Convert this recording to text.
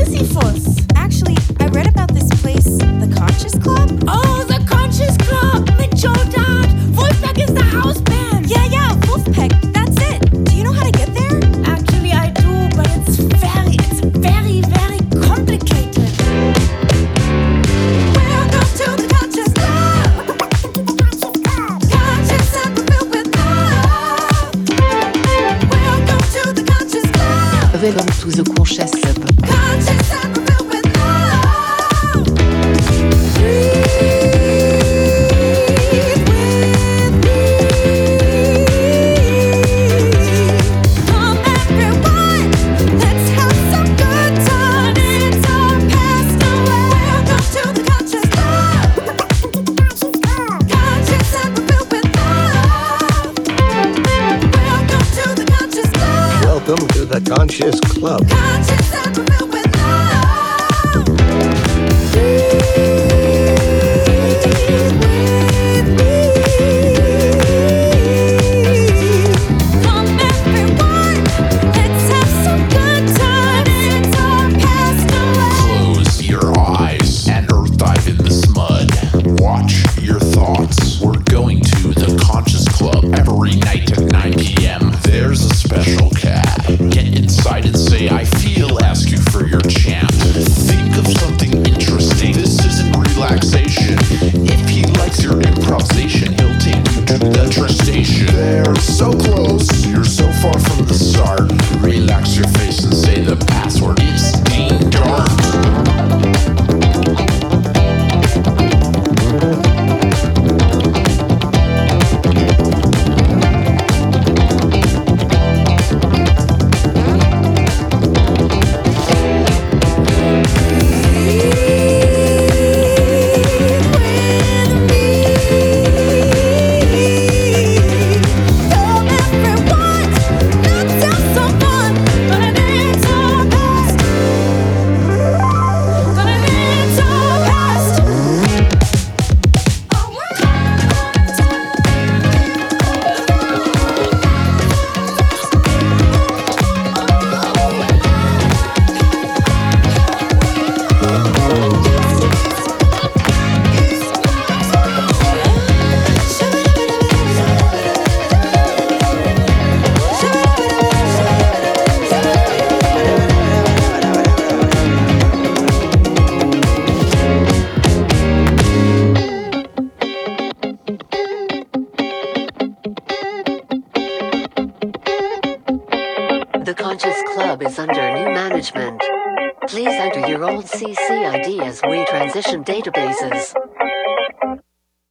Sisyphus. Actually, I read about this place, the Conscious Club. Oh, the Conscious Club mit Joe Dart. Wolfpack is the house band. Yeah, Wolfpack. That's it. Do you know how to get there? Actually, I do, but it's very, very complicated. Welcome to the Conscious Club. Conscious and filled with love. Welcome to the Conscious Club. Welcome to the Conscious Club. Conscious and filled with love. Breathe with me. Come everyone, let's have some good time. It's our past away. Welcome to the Conscious Club. Conscious and filled with love. Welcome to the Conscious Club. Welcome to the Conscious Club. Conscious and filled with love. Breathe with me. Come everyone, let's have some good time. It's our past away. Close your eyes and earth dive in the smud. Watch your thoughts. We're going to the Conscious Club every night at 9 p.m. There's a special cat. Get inside and say, I feel, ask you for your chant. Think of something interesting. This isn't relaxation. If he likes your improvisation, he'll take you to the train station. They're so close. You're so far from the start. Relax your face and say the password. It's Dean Dart. The Conscious Club is under new management. Please enter your old CC ID as we transition databases.